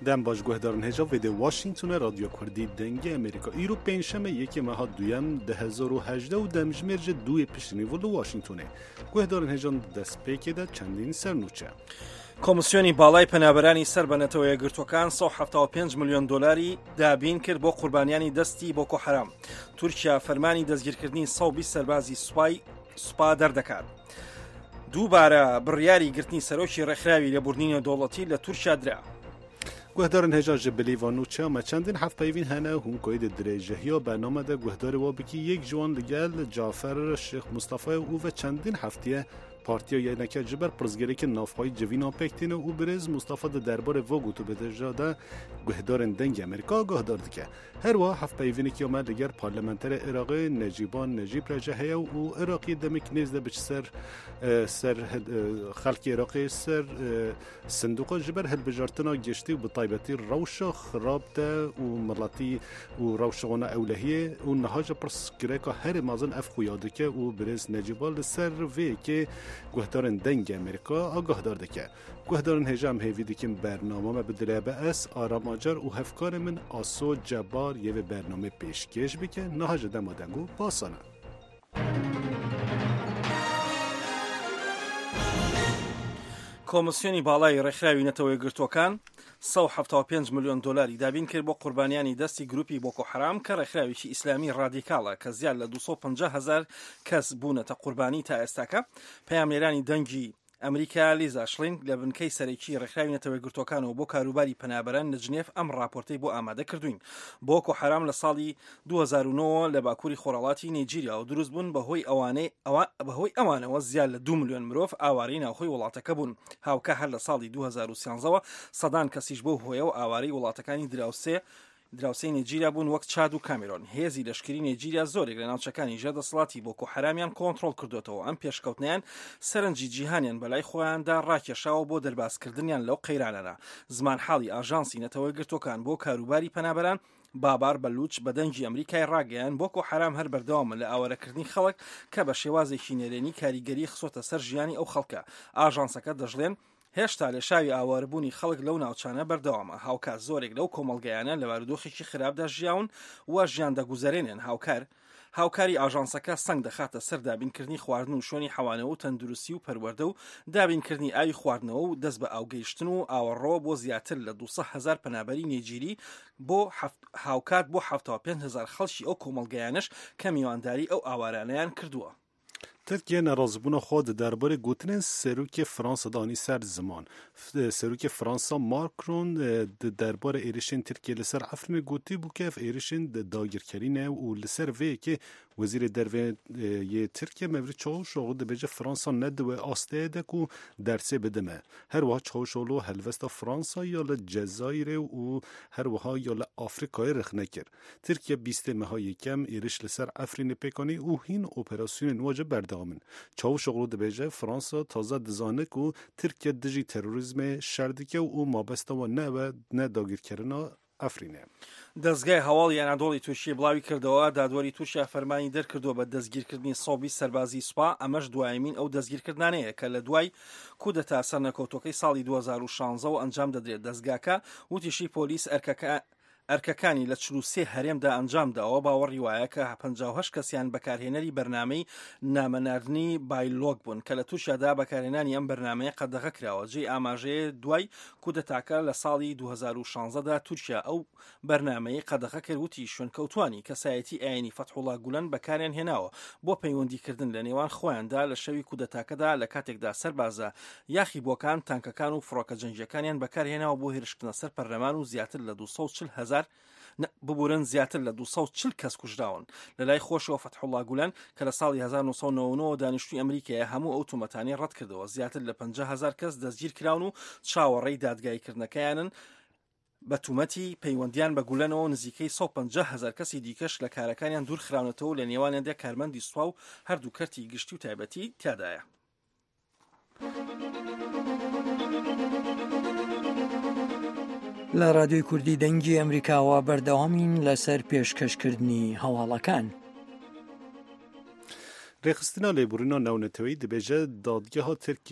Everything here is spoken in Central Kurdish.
دم باش گهدارن هجا ویده واشنگتون رادیو کردی دنگ امریکا ایرو پنجشنبه یکی ماه دویم 2018 و دمجمرج دوی پیشنی ولو واشنگتونه گهدارن هجا دست پیکی ده چندین سرنوچه کۆمسیۆنی باڵای پەنابەرانی سەر بە نەتەوە یەکگرتوەکان 175 ملیۆن دۆلاری دابین کرد بۆ قوربانیانی دەستی بۆکۆ حەرام. تورکیا فەرمانی دەستگیرکردنی 120 سەربازی سوپا دەردەکات. دووبارە بڕیاری گرتنی سەرۆکی ڕێکخراوی لێبوردنینە دەوڵەتی لە تورکیا درا. گهدارن هجا جبلی و نوچه ما چندین هفت پیوین هنه هون کوید درجهی و برنامه ده گهدار و بکی یک جوان لگل جعفر شیخ مصطفی او و چندین هفتیه پارتیا یه نکه جبر پرزگری که نافهای جوینا پکتین و برز مصطفی ده دربار وگو تو به درجه گهدارن دنگ امریکا گهدار دکه هر وا هفت پیوینی که اومد دیگر پارلمانتر عراقی نجیب رجهه و عراقی دمک نزده بچ سر خلق عراقی سر صندوق جبر هل بجارتنا گشتی و بطایبتی روش خرابته و ملتی و روشغونه اولهیه و نهاج پرسگری که هر مازن اف خویاده که و برز نجیبال سر وی که گهدارن دنگ امریکا آگاه دارده که گهدارن هجام هیویدی که برنامه ما بدله به اس آرام آجر و هفکار من آسو جبار یه برنامه پیشکش بکن نهاج دمادنگو باسانه کۆمسیۆنی باڵای ڕێکخراوی نەتەوە یەکگرتوەکان 175 ملیۆن دۆلاری دابین کرد بۆ قوربانیانی دەستی گروپی بۆکۆ حەرام کە ڕێکخراوێکی ئیسلامی ڕادیکاڵە کە زیاد لە 250,000 کەس بوونەتە قوربانی تا ئێستاکە. پەیامێرانی دەنگی ئەمریکا لیزا شلین لە بنکەی سەرەکی ڕێکخراوی نەتەوە یەکگرتوەکانەوە بۆ کاروباری پەنابەران لە جنێف ئەم ڕاپۆرتەی بۆ ئامادە کردوین. بۆکۆ حەرام لە ساڵی 2009 لە باکووری خۆرهڵاتی نایجیریا و دروست بوون بەهۆی ئەوانەوە زیاد لە 2 ملیۆن مرۆڤ ئاوارەی ناوخۆی وڵاتەکە بوون. هاوکە هەر لە ساڵی 2013ەوە سەدان کەسیش بۆ هۆیەوە ئاوارەی وڵاتەکانی دراوسەی نایجیریا بوون وەک چاد و کامێرۆن. هێزی لەشکری نایجیریا زۆرێک لە ناوچەکانی ژێردەسەڵاتی بۆکۆ حەرامیان کۆنتڕۆڵ کردوێتەوە. ئەم پێشکەوتنیان سەرنجی جیهانیان بەلای خۆیاندا ڕاکێشاوە بۆ دەرباسکردنیان لەو قەیرانەدا. زمان حاڵی ئاژانسی نەتەوە یەکگرتوەکان بۆ کاروباری پەنابەران بابار بەلوچ بە دەنگی ئەمریکای ڕاگەیان بۆکۆ حەرام هەر بەردەوامە لە ئاوارەکردنی خەڵک کە بە شێوازێکی نێرێنی کاریگەری خسۆتە سەر ژیانی ئەو خەڵکە. ئاژانسەکە دەژڵێن هێشتا لە شاوی ئاواربوونی خەڵک لەو ناوچانە بەردەوامە. هاوکات زۆرێک لەو کۆمەڵگەیانە لە بارودۆخێکی خراپدا ژیاون و ژیان دەگوزارێنن. هاوکاری ئاژانسەکە سەنگ دەخاتە سەر دابینکردنی خواردن و شوێنی حەوانەوە و تەندروستی و پەروەردە و دابینکردنی ئاوی خواردنەوە و دەست بە ئاوگەیشتن و ئاوەڕۆ بۆ زیاتر لە 200,000 پەنابەری نایجیری بۆ هاوکات بۆ 75,000 خەڵکی ئەو کۆمەڵگەیانش کە میوانداری ئەو ئاوارانەیان کردووە. ترکیه نرازبون خود درباره گوتن سروک فرانسا دانی سر زمان سروک فرانسا ماکرون درباره ایرشین ترکیه لسر افرین گوتی بو که ایرشین داگیرکرینه و لسر وی که وزیر دروی یه ترکیه مورد چاوشو ده بجه فرانسا ندوه آسته ده کو درسه بدمه هر وها چاوشولو هلوستا فرانسا یا لجزایر و هر وها یا لافریقای رخ نکر. ترکیه 20 ماه یکم ایرش لسر افرین پیکانی او هین اپراسیون نواجه بردامن چاوشو ده بجه فرانسا تازه دزانه کو ترکیه دجی تروریسم شردکه و مابسته و نه داگیر کرنا ئەفرینێ. دەستگای هەواڵی ئەنادۆڵی تووشی بڵاوی کردەوە دادوەری تووشیا فەرمانی دەرکردووە بە دەستگیرکردنی 120 سەربازی سوپا. ئەمەش دوایمین ئەو دەستگیرکردانەیە کە لە دوای کودەتا سەرنەکەوتوەکەی ساڵی 2016 و ئەنجام دەدرێت. دەستگاکە وتیشی پۆلیس ئەرکەکانی لە 43 هەرێمدا ئەنجامداوە. باوەڕی وایە کە 58 کەسیان بەکارهێنەری بەرنامەی نامەناردنی بایلۆگ بوون کە لە تووشیادا بەکارهێنانی ئەم بەرنامەیە قەدەغە کراوە. جێی ئاماژەیە دوای کودەتاکە لە ساڵی 2016دا تورکیا ئەو بەرنامەی قەدەغە کرد وتی شوێنکەوتوانی کەسایەتی ئاینی فەتحوڵا گولەن بەکاریان هێناوە بۆ پەیوەندیکردن لە نێوان خۆیاندا لە شەوی کودەتاکەدا لە کاتێکدا سەربازە یاخی بۆکان تانکەکان و فڕۆکە جەنگیەکانیان بەکارهێناوە بۆ هێرشکردنە سەر پەرلەمان و زیاتر لە 240,000 ببورن زیاتر لە 240 کەس کوژراون. لە لای خۆشەوە فەتحوڵا گولەن کە لە ساڵی 1999 دانیشتووی ئەمریکایە هەموو ئەو تومەتانی ڕەت کردەوە. زیاتر لە 50,000 کەس دەستگیر کراون و چاوەڕێی دادگایکردنەکەیانن بە تومەتی پەیوەندیان بە گولەنەوە. نزیکەی 150,000 کەسی دیکەش لە کارەکانیان دوور خراونەتەوە لە نێوانیاندا کارمەندی سوپا و هەردوو کەرتی گشتی و تایبەتی تیادایە. لە رادیۆی کوردی دەنگی ئەمریکاوە بەردەوامین لەسەر پێشکەشکردنی هەواڵەکان. ڕێخستنا لێبوورینە ناونەتەوەی دەبێژە دادگەها ترکی